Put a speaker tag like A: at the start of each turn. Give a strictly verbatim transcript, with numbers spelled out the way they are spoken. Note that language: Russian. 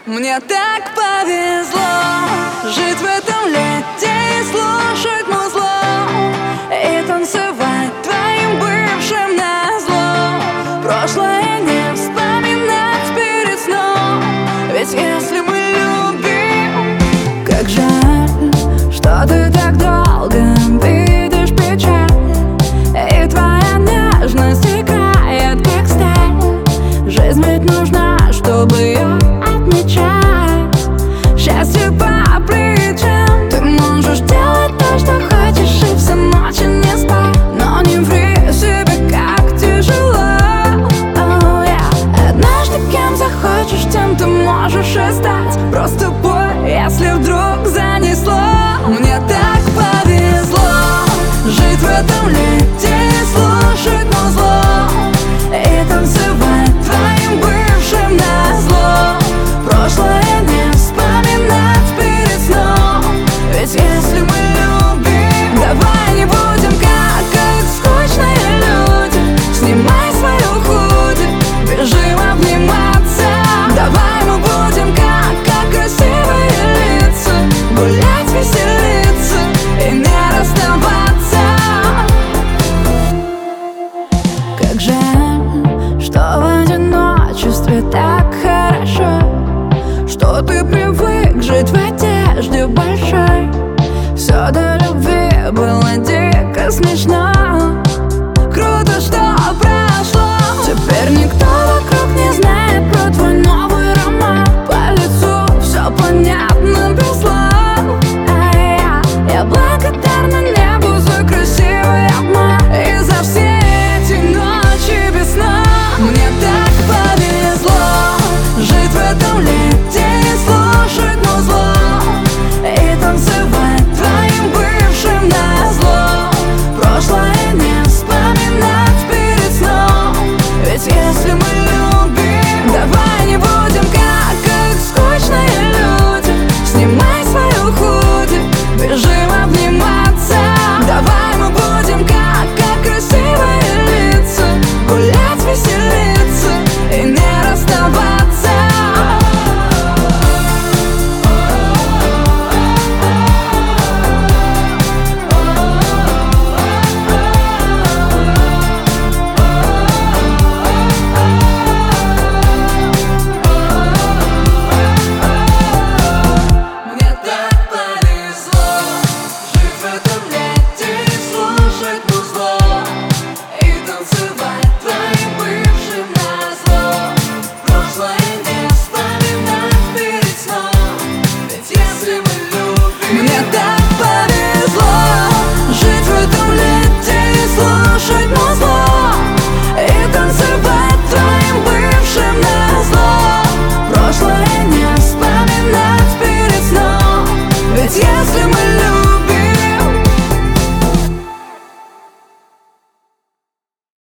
A: Мне так повезло жить в этом лете и слушать музло, и танцевать твоим бывшим назло. Прошлое не вспоминать перед сном, ведь если мы любим, как жаль, что ты так долго видишь печаль, и твоя нежность играет как сталь. Жизнь ведь нужна, чтобы ее отмечать. Счастье по плечам. Ты можешь делать то, что хочешь, и всю ночь не спать, но не ври себе, как тяжело. Oh, yeah. Однажды кем захочешь, тем ты можешь и стать. Просто пой, если вдруг занесло. Мне так повезло жить в этом лете и слушать музло, и танцевать твоим бывшим назло. Прошлое не вспоминать перед сном, ведь если мы любим, давай не будем как, как скучные люди. Снимай свою худи, бежим обниматься. Давай мы будем как, как красивые лица, гулять, веселиться и не расставаться. Как жаль, что в одиночестве так хорошо, что ты привык жить в одежде большой. Все до любви было дико смешно. Круто, что прошло. Теперь никто вокруг не знает про твой новый роман. По лицу все понятно без слов. А я, я благодарна небу за красивый обман и за все эти ночи без сна. Мне так повезло жить в этом лете и слушать музло, и танцевать твоим бывшим назло. Прошлое не вспоминать перед сном, ведь если мы любим, давай не будем как, как скучные люди. Снимай свою худи, бежим обниматься. Давай мы будем как, как красивые лица, гулять, веселиться и не расставаться. Мне так повезло жить в этом лете и слушать музло, и танцевать твоим бывшим назло. Прошлое не вспоминать перед сном, ведь если мы любим. Мне так повезло жить в этом лете и слушать музло, и танцевать твоим бывшим назло. Прошлое не вспоминать перед сном, ведь если мы